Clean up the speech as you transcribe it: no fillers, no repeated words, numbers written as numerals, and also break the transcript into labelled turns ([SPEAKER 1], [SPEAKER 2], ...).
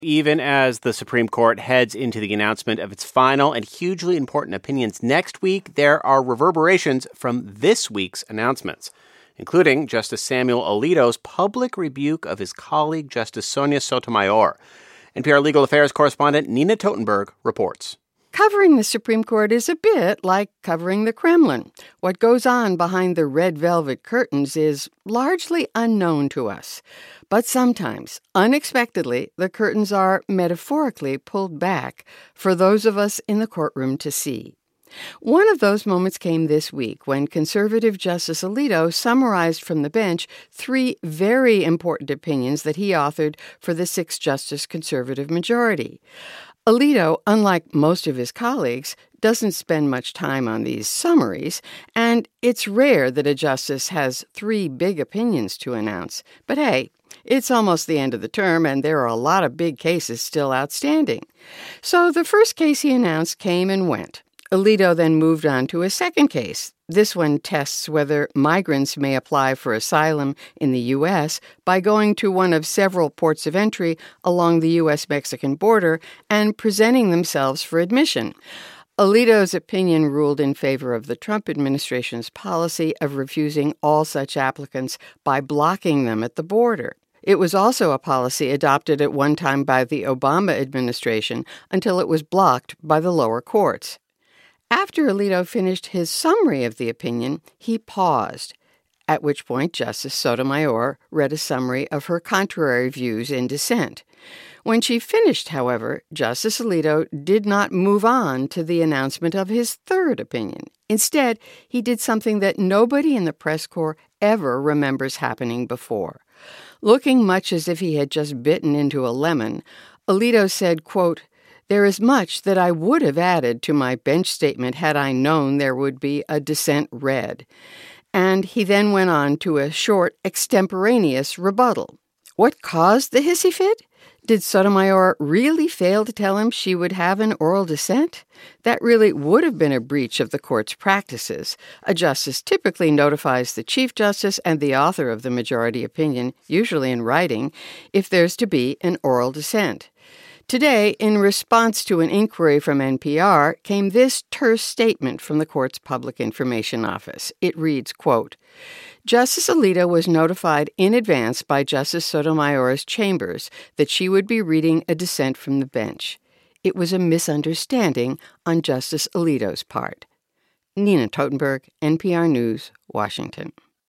[SPEAKER 1] Even as the Supreme Court heads into the announcement of its final and hugely important opinions next week, there are reverberations from this week's announcements, including Justice Samuel Alito's public rebuke of his colleague, Justice Sonia Sotomayor. NPR Legal Affairs correspondent Nina Totenberg reports.
[SPEAKER 2] Covering the Supreme Court is a bit like covering the Kremlin. What goes on behind the red velvet curtains is largely unknown to us. But sometimes, unexpectedly, the curtains are metaphorically pulled back for those of us in the courtroom to see. One of those moments came this week when conservative Justice Alito summarized from the bench 3 very important opinions that he authored for the 6-justice conservative majority. Alito, unlike most of his colleagues, doesn't spend much time on these summaries, and it's rare that a justice has 3 big opinions to announce. But hey, it's almost the end of the term, and there are a lot of big cases still outstanding. So the first case he announced came and went. Alito then moved on to a second case. This one tests whether migrants may apply for asylum in the U.S. by going to one of several ports of entry along the U.S.-Mexican border and presenting themselves for admission. Alito's opinion ruled in favor of the Trump administration's policy of refusing all such applicants by blocking them at the border. It was also a policy adopted at one time by the Obama administration until it was blocked by the lower courts. After Alito finished his summary of the opinion, he paused, at which point Justice Sotomayor read a summary of her contrary views in dissent. When she finished, however, Justice Alito did not move on to the announcement of his third opinion. Instead, he did something that nobody in the press corps ever remembers happening before. Looking much as if he had just bitten into a lemon, Alito said, quote, "There is much that I would have added to my bench statement had I known there would be a dissent read." And he then went on to a short, extemporaneous rebuttal. What caused the hissy fit? Did Sotomayor really fail to tell him she would have an oral dissent? That really would have been a breach of the court's practices. A justice typically notifies the Chief Justice and the author of the majority opinion, usually in writing, if there's to be an oral dissent. Today, in response to an inquiry from NPR, came this terse statement from the court's Public Information Office. It reads, quote, "Justice Alito was notified in advance by Justice Sotomayor's chambers that she would be reading a dissent from the bench. It was a misunderstanding on Justice Alito's part." Nina Totenberg, NPR News, Washington.